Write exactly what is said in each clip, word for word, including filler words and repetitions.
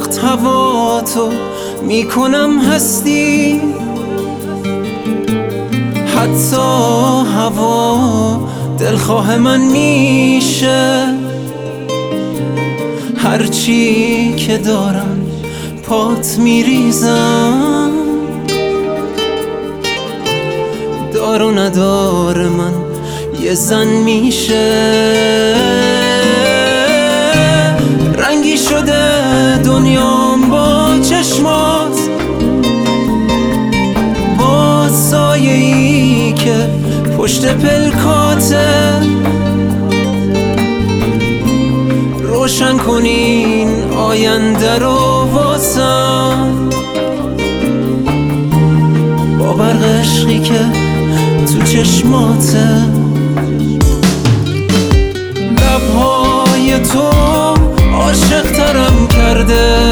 وقت هوا تو میکنم هستی، حتی هوا دلخواه من میشه. هرچی که دارم پات میریزم، دار و ندار من یه زن میشه. رنگی شده دنیام با چشمات، با سایه ای که پشت پلکاته. روشن کنین آینده رو واسم، با برق عشقی که تو چشماته. لبهای تو عاشق ترم کرده،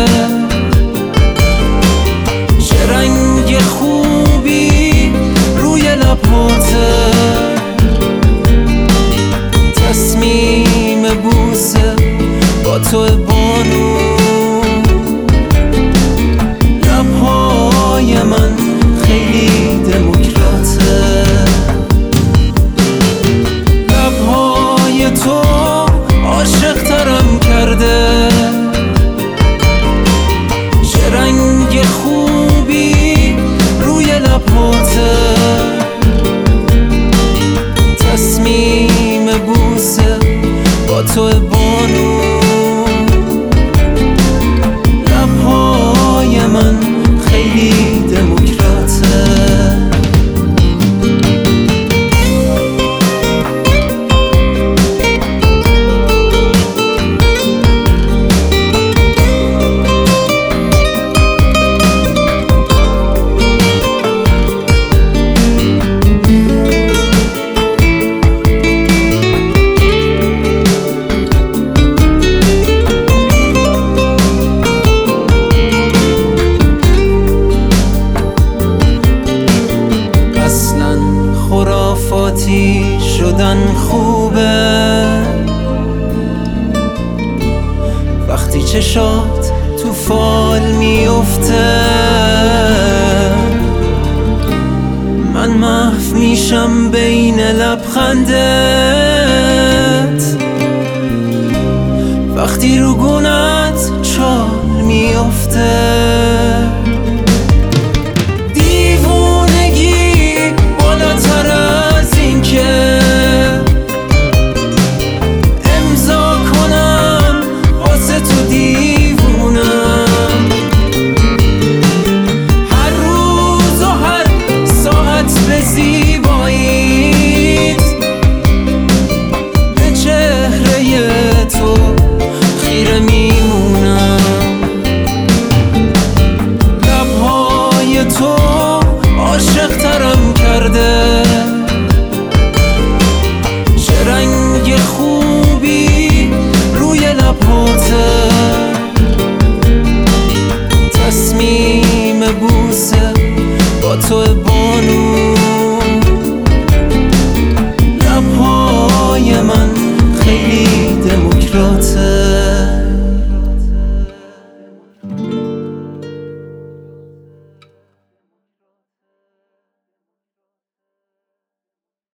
چه رنگ خوبی روی لبهاته. تصمیم بوسه با تو بانو، لبهای من خیلی دموکراته. لبهای تو عاشق ترم کرده، چه رنگ خوبی روی لبهاته. تصمیم بوسه با تو بانو، لبهای من خیلی دموکراته. خرافاتی شدن خوبه وقتی چشات تو فال میفته. من محو میشم بین لبخندت وقتی رو گونت چال میفته. تو عاشق ترم کرده، چه رنگ خوبی روی لبهاته. تصمیم بوسه با تو بانو،